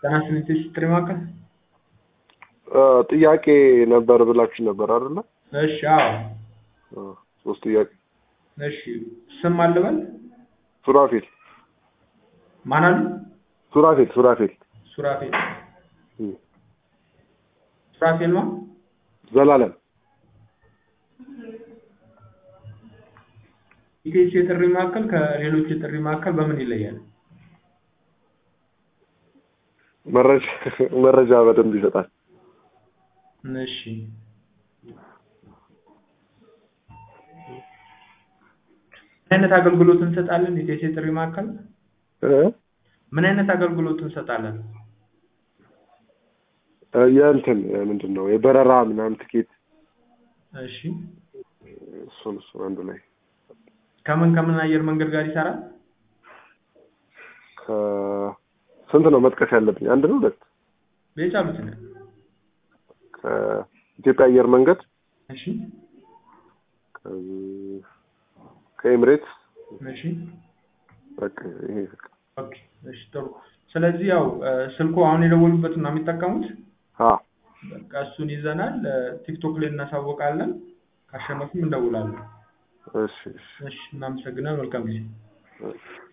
ተናስንት ስትሪማከ ጥያቄ ነበር ብላችሁ ነበር አይደል? እሺ አዎ ሶስት ጥያቄ እሺ ስም አለበል ሱራፌል ማናል ሱራፌል ሱራፌል ነው ዘላለም ኢቴስ የጥሪ ማዕከል ከሌሎች የጥሪ ማዕከል በምን ይለያል? መረጃ በደንብ ይሰጣል። እሺ ምን አይነት አገልግሎት እንሰጣለን? ኢቴስ የጥሪ ማዕከል ምን አይነት አገልግሎት እንሰጣለን? የእንትን ምንድነው የበረራ ምናምን ትኬት። እሺ እሱን አንድ ላይ ከምን አየር መንገድ ጋር ይሰራል? ስንት ነው መጥቀስ ያለብኝ? አንድ ነው ሁለት? በቻሉት ነው። ከኢትዮጵያ አየር መንገድ እሺ ከኤምሬትስ እሺ በቃ ይሄ ኦኬ እሺ ጥሩ። ስለዚህ ያው ስልኩ አሁን የደወሉበት ነው የሚጠቀሙት? በቃ እሱን ይዘናል። ቲክቶክ ላይ እናሳውቃለን። ካሸነፉም እንደውላለን። እሺ እናመሰግናለን። መልካም ጊዜ።